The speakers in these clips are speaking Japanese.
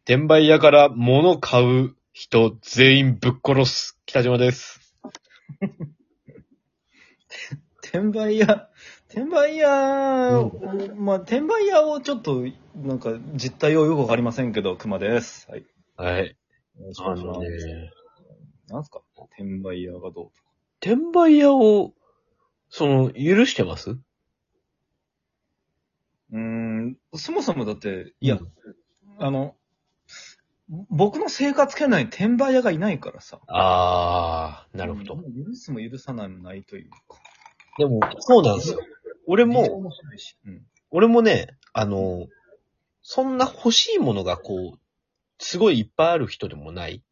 転売屋から物買う人全員ぶっ殺す。北島です。 転売屋、転売屋をちょっと、なんか、実態をよくわかりませんけど、熊です。はい。 はい。 よろしくお願いします。 ね、 なんすか転売屋がどう転売屋を、許してます？ そもそもだって、 うんあの、僕の生活圏内に転売屋がいないからさ。 なるほど。 許すも許さないもないというか。 でも、そうなんですよ。俺利用も、 もしないし。 俺もね、そんな欲しいものがすごいいっぱいある人でもない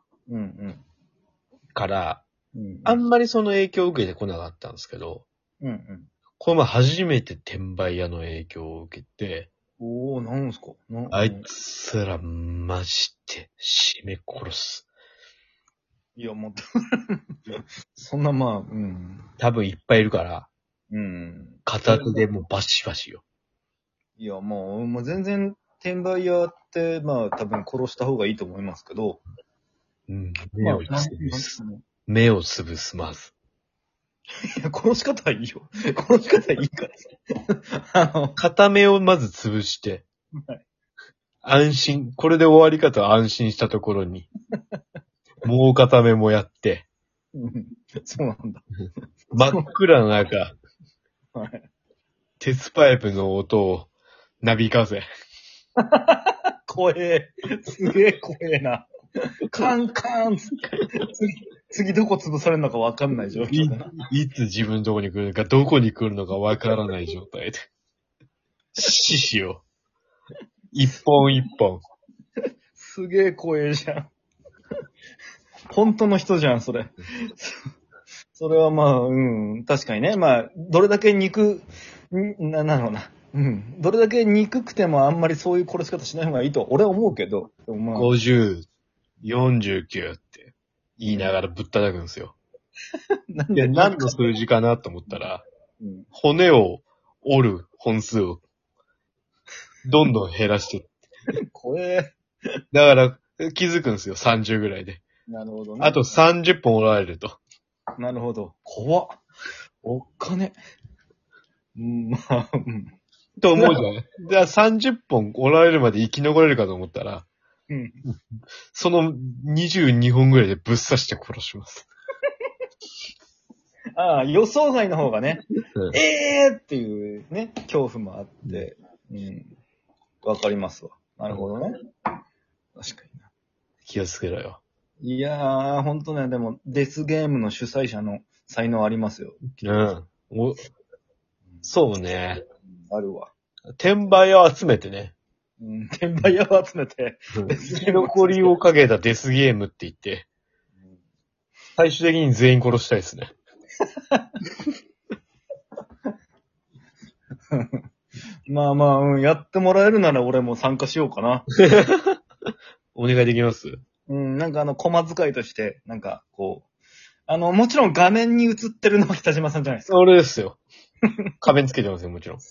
から、あんまりその影響を受けてこなかったんですけど、この前初めて転売屋の影響を受けて、 なんすかあいつらマジで締め殺す。 いや、もう、そんな多分いっぱいいるから、片手でもうバシバシよ。 いや、もう全然、転売屋って、多分殺した方がいいと思いますけど。 目を潰す。目を潰す、まず。 いや、殺し方はいいよ。殺し方はいいからさ。 片目をまず潰して、 はい、 安心、これで終わり方は安心したところに、もう片目もやって、 そうなんだ。 真っ暗の中、 はい、 鉄パイプの音をなびかせ。 怖え。すげえ怖えな。カンカンつって次どこ潰されるのかわかんない状況だな。 いつ自分のとこに来るのか、どこに来るのかわからない状態で。獅子を。一本一本。 すげえ怖えじゃん。本当の人じゃん、それ。それは確かにね。どれだけなんだろうな。どれだけ憎くてもあんまりそういう殺し方しない方がいいと俺は思うけど。でも 50、49って言いながらぶったたくんですよ。 なんで、 で何の数字かなと思ったら、骨を折る本数をどんどん減らして。 怖え。 だから気づくんですよ、30ぐらいで。 なるほどね。 あと30本折られると。 なるほど。怖っ。おっかね。 と思うじゃない。じゃあ30本折られるまで生き残れるかと思ったら、その22本ぐらいでぶっ刺して殺します。 ああ、予想外の方がね、えっていうね、恐怖もあって、わかりますわ。なるほどね。確かにな。 気をつけろよ。 いやー、ほんとね、でも、デスゲームの主催者の才能ありますよ。 そうね。 あるわ。 転売を集めてね。 転売屋を集めて、 生き残りをかけたデスゲームって言って、最終的に全員殺したいですね。 やってもらえるなら俺も参加しようかな。 お願いできます？ コマ使いとして、もちろん画面に映ってるのは北島さんじゃないですか。 俺ですよ。仮面つけてますよ、もちろん。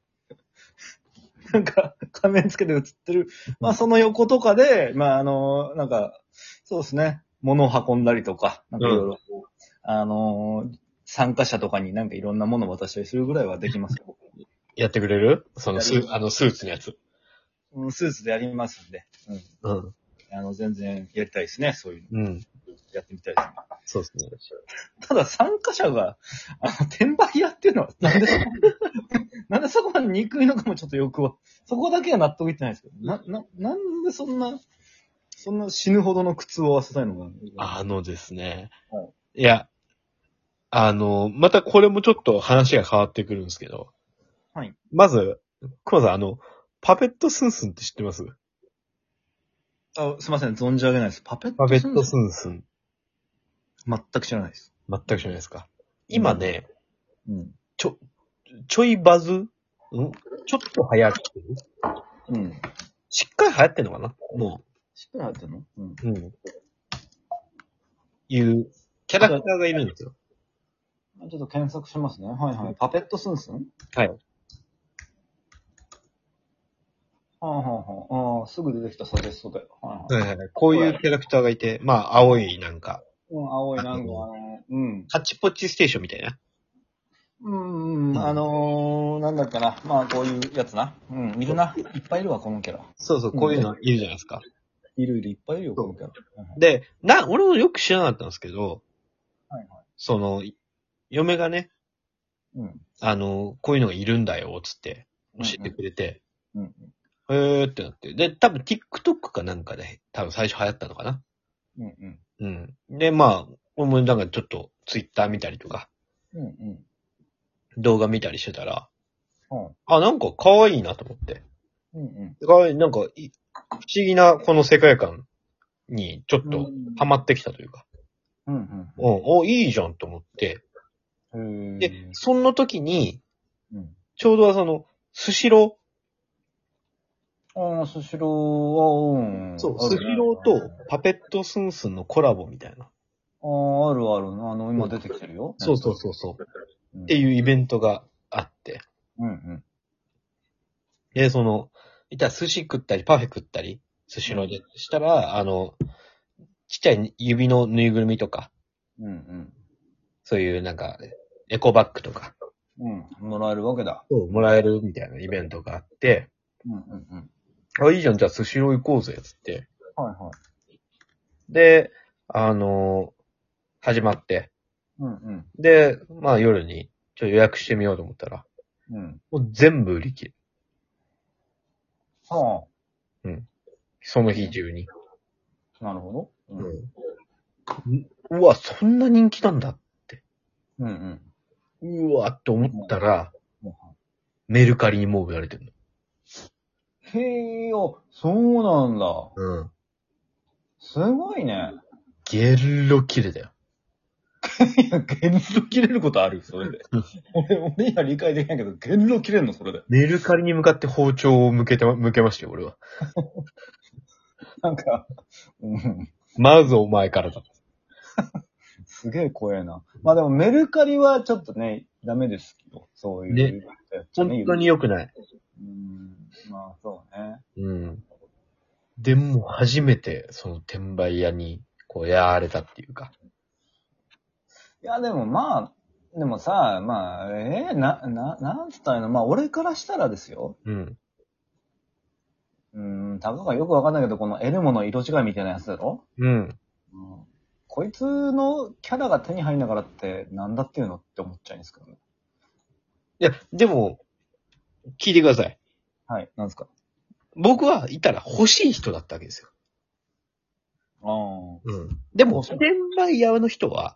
仮面つけて映ってる。その横とかで、そうですね。物を運んだりとか、いろいろ、参加者とかにいろんなものを渡したりするぐらいはできますよ。 やってくれる？スーツのやつ。 スーツでやりますんで。全然やりたいですね、そういうの。やってみたいですね。 そうですね。 ただ参加者が、転売屋っていうのは、なんでそこまで憎いのかもちょっとよくは、そこだけは納得いってないですけど、なんでそんな死ぬほどの苦痛を負わせたいのか。 ですね。 はい。 いや、またこれもちょっと話が変わってくるんですけど。 はい。 まず、熊さん、パペットスンスンって知ってます？ すいません、存じ上げないです。パペッパペットトスンスンスンスン。 全く知らないです。 全く知らないですか？今ね、 うん。 ちょいバズちょっと流行ってる？ うん。 しっかり流行ってんのかな？もしっかり入ってんの？ いうキャラクターがいるんですよ。 ちょっと検索しますね。はいはい。パペットスンスン？ はい。 はあはあはああ、すぐ出てきたサジェストだよ。 はいはい。こういうキャラクターがいて、まあ、青いなんか、 青いなんか、 ハッチポッチステーションみたいな。 なんだっけな。まあ、こういうやつな。いるな。いっぱいいるわ、このキャラ。 そうそう、こういうのいるじゃないですか。 いる、いっぱいいるよ、このキャラ。 で、俺もよく知らなかったんですけど、 はいはい。 その、嫁がね、こういうのがいるんだよ、つって教えてくれて、へーってなって。で、多分 TikTok かなんかで、多分最初流行ったのかな。で、まあ、俺もなんかちょっと Twitter 見たりとか、動画見たりしてたら、なんか可愛いなと思って。可愛い、なんか不思議なこの世界観にちょっとハマってきたというか。いいじゃんと思って。で、その時に、ちょうどその、スシロー。スシローは、 そう、スシローとパペットスンスンのコラボみたいな。 あるある。今出てきてるよ。 そう。っていうイベントがあって。で、いったら寿司食ったりパフェ食ったり、スシローでしたら、ちっちゃい指のぬいぐるみとか、そういうなんか、エコバッグとか、 もらえるわけだ。 そう、もらえるみたいなイベントがあって、いいじゃん、じゃあスシロー行こうぜ、つって。で、始まって、で、まあ夜に予約してみようと思ったら、もう全部売り切れ。その日中に。 なるほど。 うわ、そんな人気なんだって。うわ、って思ったら、メルカリにもう売られてるの。 へえ、そうなんだ。すごいね。 ゲロ切れだよ。 いや、ゲロ切れることあるそれで。俺には理解できないけど、ゲロ切れんのそれで。 メルカリに向かって包丁を向けましたよ、俺は。 なんか、 まずお前からだ。 すげえ怖えな。まあでもメルカリはちょっとね、ダメですけど、そういう。 本当に良くない。 まあそうね。 でも初めてその転売屋にやられたっていうか。 いやでもまあ、でもさ、まあ、なんつったらいいの、まあ俺からしたらですよ。たかがよくわかんないけど、この得るもの色違いみたいなやつだろ？こいつのキャラが手に入んながらってなんだっていうのって思っちゃうんですけどね。 いや、でも、聞いてください。 はい、なんですか？ 僕はいたら欲しい人だったわけですよ。でも、転売屋の人は、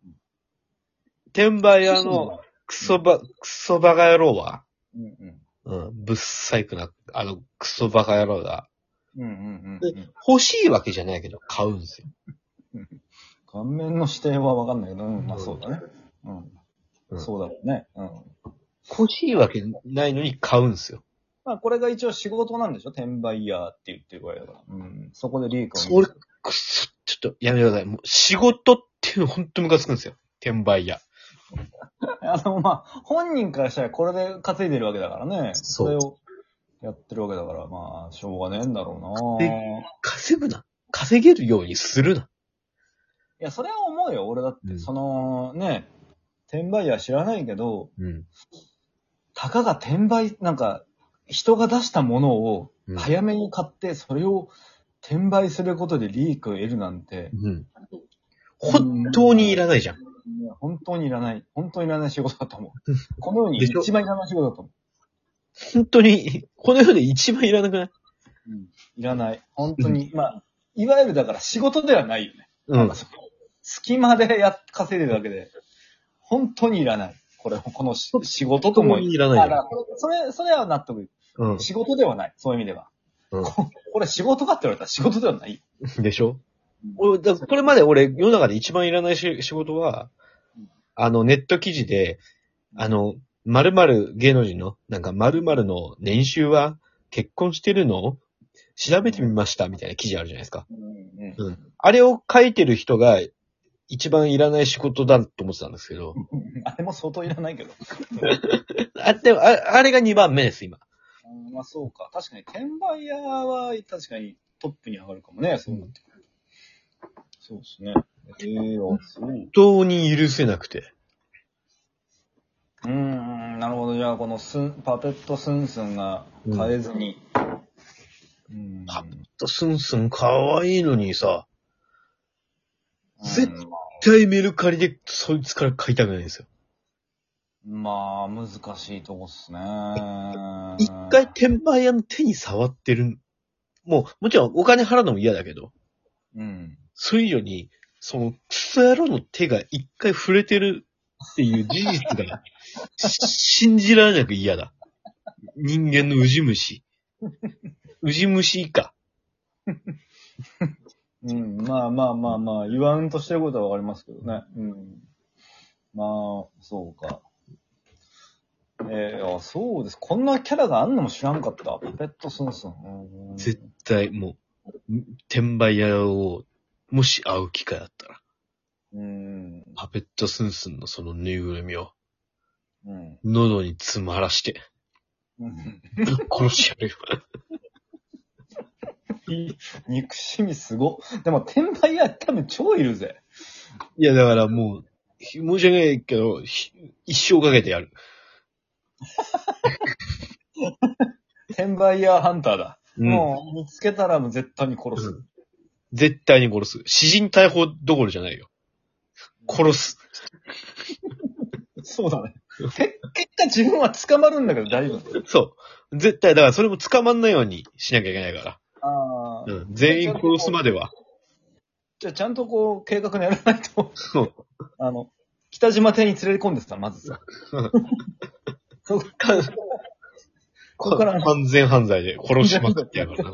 転売屋のクソバカ野郎は、ぶっ細工な、クソバカ野郎が、欲しいわけじゃないけど、買うんですよ。 顔面の指定はわかんないけど、まあそうだね。そうだろうね。 欲しいわけないのに買うんですよ。 まあこれが一応仕事なんでしょ？転売屋って言ってるぐらいだから。そこで利益を。 ちょっとやめてください。もう仕事っていうのほんとムカつくんですよ。転売屋。 まあ、本人からしたらこれで稼いでるわけだからね。 そう。 それをやってるわけだから、まあ、しょうがねえんだろうな。 稼ぐな。稼げるようにするな。 いや、それは思うよ。俺だって、転売屋知らないけど、たかが転売、なんか、人が出したものを早めに買って、それを転売することで利益を得るなんて、 本当にいらないじゃん。 いや、本当にいらない。本当にいらない仕事だと思う。この世に一番いらない仕事だと思う。 本当に、この世で一番いらなくない？ いらない。本当に。まあ、いわゆるだから仕事ではないよね。隙間で稼いでるだけで、本当にいらない。この仕事とも。 本当にいらないよ。 それは納得いく。仕事ではない。そういう意味では。これ仕事かって言われたら仕事ではない。 でしょ？これまで俺、世の中で一番いらない仕事は、ネット記事で、〇〇芸能人の、なんか〇〇の年収は結婚してるの？調べてみましたみたいな記事あるじゃないですか。あれを書いてる人が一番いらない仕事だと思ってたんですけど。 あれも相当いらないけど。 でもあれが2番目です、今。 まあそうか。確かに、転売屋は確かにトップに上がるかもね、そうなってくる。そうですね。そう。 本当に許せなくて。 なるほど。じゃあ、このパペットスンスンが買えずに。 パペットスンスン可愛いのにさ、絶対メルカリでそいつから買いたくないんですよ。 まあ、難しいとこっすね。 一回転売屋の手に触ってる。もちろんお金払うのも嫌だけど、それ以上に、そのクソ野郎の手が一回触れてるっていう事実が信じられなく嫌だ。人間のウジ虫。ウジ虫以下。 まあ、言わんとしてることはわかりますけどね。まあ、そうか。そうです。こんなキャラがあんのも知らんかった。パペットスンスン。 絶対もう、転売屋を、もし会う機会あったら、パペットスンスンのそのぬいぐるみを、喉に詰まらして、殺しやるよ。 憎しみすご。でも、転売屋多分超いるぜ。 いや、だからもう、申し訳ないけど、一生かけてやる。 転売屋ハンターだ。もう、見つけたらもう絶対に殺す。 絶対に殺す。私人逮捕どころじゃないよ。殺す。 そうだね。結果自分は捕まるんだけど大丈夫。 そう。絶対、だからそれも捕まんないようにしなきゃいけないから。全員殺すまでは。 じゃあちゃんとこう、計画にやらないと。 そう。 北島邸に連れ込んでさ、まずさ。ここから。 完全犯罪で殺しまくってやるから。